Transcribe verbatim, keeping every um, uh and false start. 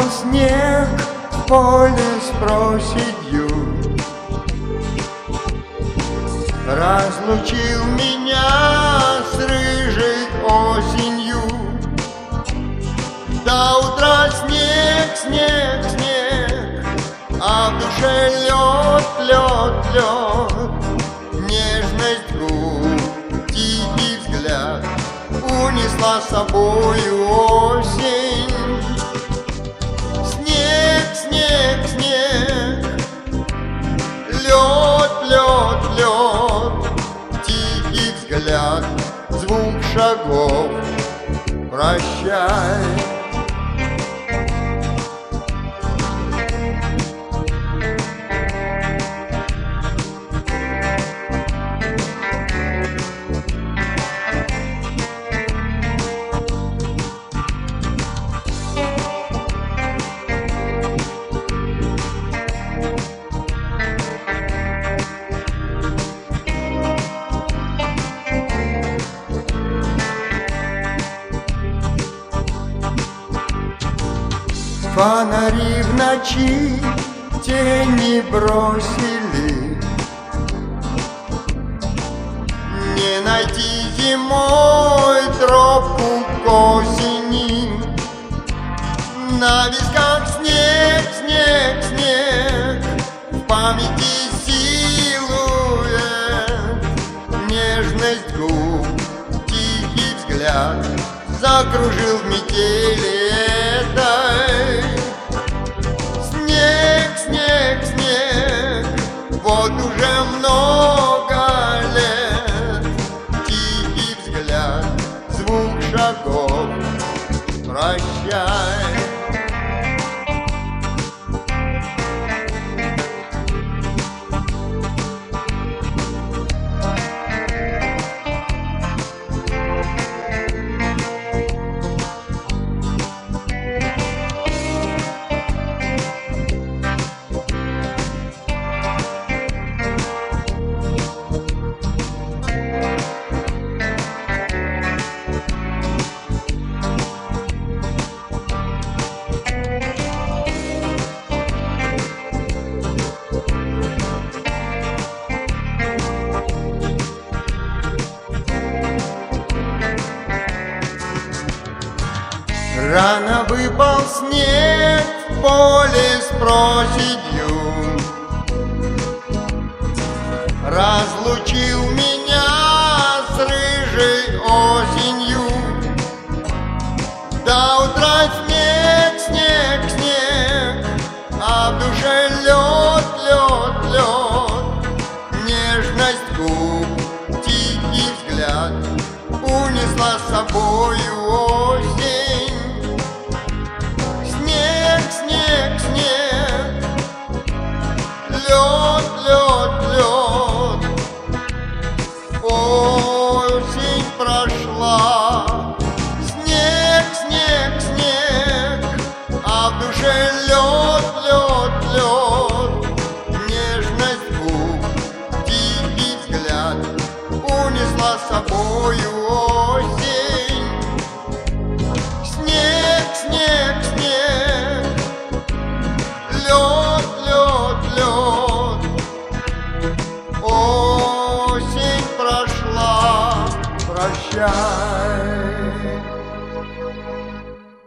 снег в поле с проседью, разлучил меня с рыжей осенью. До утра снег, снег, снег, а в душе лед, лед, лед. Нежность губ, тихий взгляд унесла с собою осень. Снег, снег, снег, лед, лед, лед. Тихий взгляд, звук шагов, прощай. Фонари в ночи тени бросили, не найти зимой тропку к осени. На висках снег, снег, снег, в памяти силуэт. Нежность губ, тихий взгляд закружил в метели этой. Снег, снег, снег, вот уже много лет. Тихий взгляд, звук шагов, прощай. Рано выпал снег в поле с проседью, разлучил меня с рыжей осенью. До утра снег, снег, снег, а в душе лед, лед, лед. Нежность губ, тихий взгляд унесла с собою осень. Снег, снег, лед, лед, лед. Осень прошла. Снег, снег, снег, а в душе лед, лед, лед. Нежность губ, тихий взгляд унесла с собою осень. Снег, снег, снег, лед, лед, лед. Осень прошла, прощай.